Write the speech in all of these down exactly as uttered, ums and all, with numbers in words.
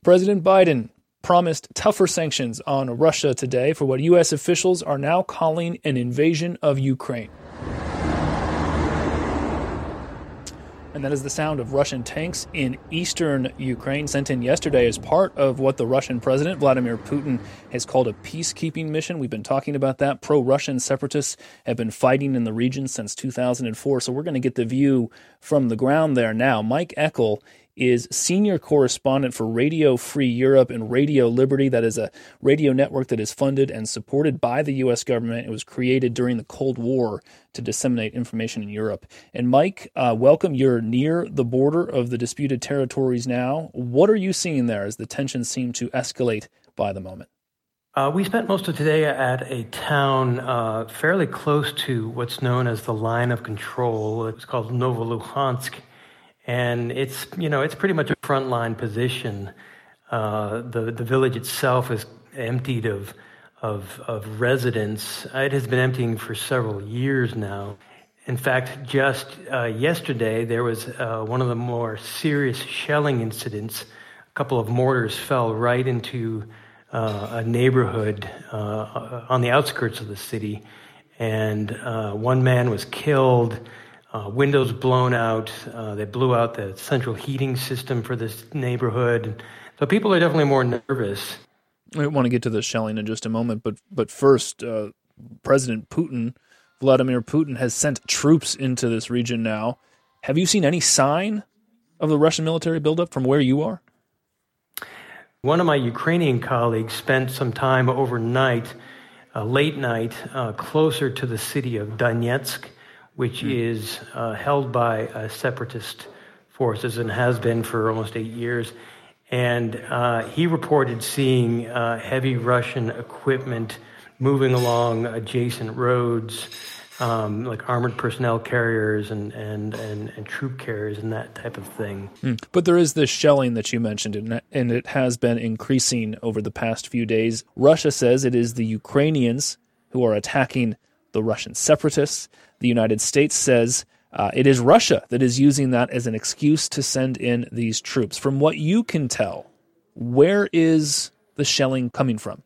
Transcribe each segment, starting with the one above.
President Biden promised tougher sanctions on Russia today for what U S officials are now calling an invasion of Ukraine. And that is the sound of Russian tanks in eastern Ukraine, sent in yesterday as part of what the Russian president, Vladimir Putin, has called a peacekeeping mission. We've been talking about that. Pro-Russian separatists have been fighting in the region since two thousand four. So we're going to get the view from the ground there now. Mike Eckel is senior correspondent for Radio Free Europe and Radio Liberty. That is a radio network that is funded and supported by the U S government. It was created during the Cold War to disseminate information in Europe. And Mike, uh, welcome. You're near the border of the disputed territories now. What are you seeing there as the tensions seem to escalate by the moment? Uh, we spent most of today at a town uh, fairly close to what's known as the line of control. It's called Novoluhansk. And it's, you know, it's pretty much a frontline position. Uh, the the village itself is emptied of, of of residents. It has been emptying for several years now. In fact, just uh, yesterday there was uh, one of the more serious shelling incidents. A couple of mortars fell right into uh, a neighborhood uh, on the outskirts of the city, and uh, one man was killed. Uh, windows blown out. Uh, they blew out the central heating system for this neighborhood. So people are definitely more nervous. I want to get to the shelling in just a moment, but but first, uh, President Putin, Vladimir Putin, has sent troops into this region now. Have you seen any sign of the Russian military buildup from where you are? One of my Ukrainian colleagues spent some time overnight, uh, late night, uh, closer to the city of Donetsk, which is uh, held by uh, separatist forces and has been for almost eight years. And uh, he reported seeing uh, heavy Russian equipment moving along adjacent roads, um, like armored personnel carriers and, and, and, and troop carriers and that type of thing. Mm. But there is this shelling that you mentioned, and it has been increasing over the past few days. Russia says it is the Ukrainians who are attacking the Russian separatists. The United States says uh, it is Russia that is using that as an excuse to send in these troops. From what you can tell, where is the shelling coming from?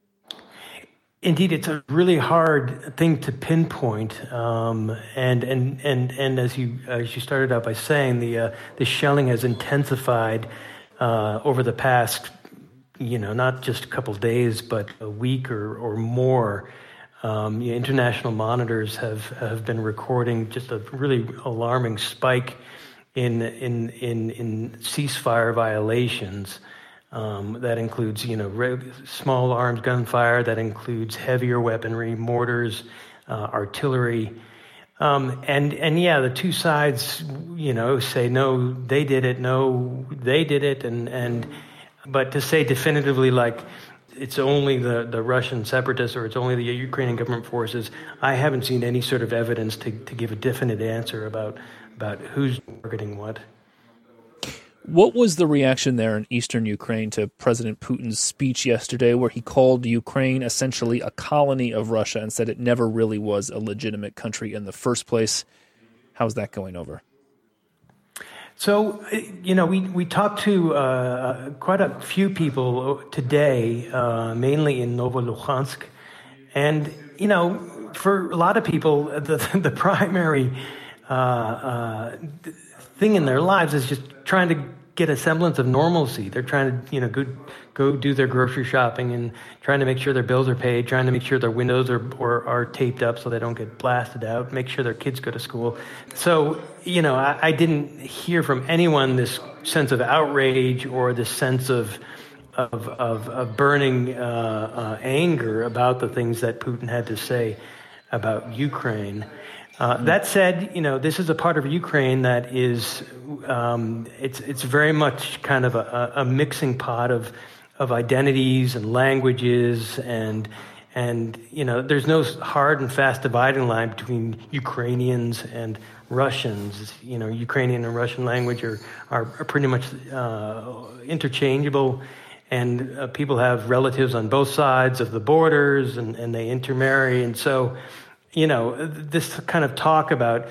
Indeed, it's a really hard thing to pinpoint, um, and and and and as you as you started out by saying, the uh, the shelling has intensified uh, over the past, you know, not just a couple days, but a week or or more. Um, yeah, international monitors have, have been recording just a really alarming spike in in in, in ceasefire violations. Um, that includes, you know, re- small arms gunfire. That includes heavier weaponry, mortars, uh, artillery, um, and and yeah, the two sides, you know, say no, they did it, no, they did it, and and but to say definitively like it's only the, the Russian separatists or it's only the Ukrainian government forces, I haven't seen any sort of evidence to, to give a definite answer about about who's targeting what. What was the reaction there in eastern Ukraine to President Putin's speech yesterday, where he called Ukraine essentially a colony of Russia and said it never really was a legitimate country in the first place? How's that going over? So, you know, we, we talked to uh, quite a few people today, uh, mainly in Novoluhansk. And, you know, for a lot of people, the, the primary uh, uh, thing in their lives is just trying to get a semblance of normalcy. They're trying to, you know, go, go do their grocery shopping and trying to make sure their bills are paid, trying to make sure their windows are, or are taped up so they don't get blasted out, make sure their kids go to school. So, you know, I, I didn't hear from anyone this sense of outrage or this sense of of, of, of burning uh, uh, anger about the things that Putin had to say about Ukraine. Uh, that said, you know, this is a part of Ukraine that is, um, it's it's very much kind of a, a mixing pot of of identities and languages, and and you know, there's no hard and fast dividing line between Ukrainians and Russians. You know, Ukrainian and Russian language are are, are pretty much uh, interchangeable, and uh, people have relatives on both sides of the borders, and, and they intermarry, and so. You know, this kind of talk about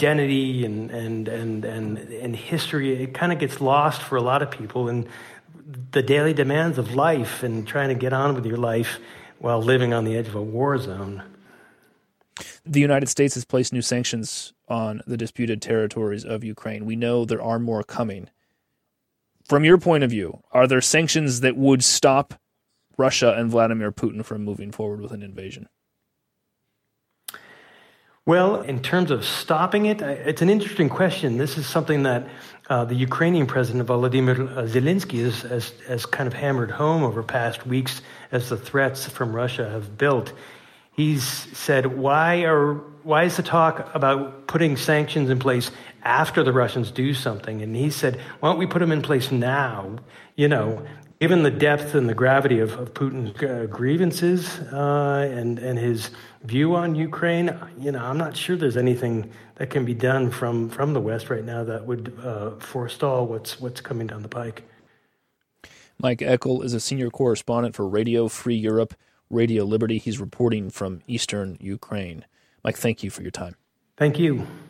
identity and and and and, and history, it kind of gets lost for a lot of people in the daily demands of life and trying to get on with your life while living on the edge of a war zone. The United States has placed new sanctions on the disputed territories of Ukraine. We know there are more coming. From your point of view, are there sanctions that would stop Russia and Vladimir Putin from moving forward with an invasion? Well, in terms of stopping it, it's an interesting question. This is something that uh, the Ukrainian president, Volodymyr Zelensky, has, has, has kind of hammered home over past weeks as the threats from Russia have built. He's said, why are why is the talk about putting sanctions in place after the Russians do something? And he said, why don't we put them in place now? You know, given the depth and the gravity of, of Putin's uh, grievances uh, and, and his view on Ukraine, you know, I'm not sure there's anything that can be done from, from the West right now that would uh, forestall what's what's coming down the pike. Mike Eckel is a senior correspondent for Radio Free Europe, Radio Liberty. He's reporting from eastern Ukraine. Mike, thank you for your time. Thank you.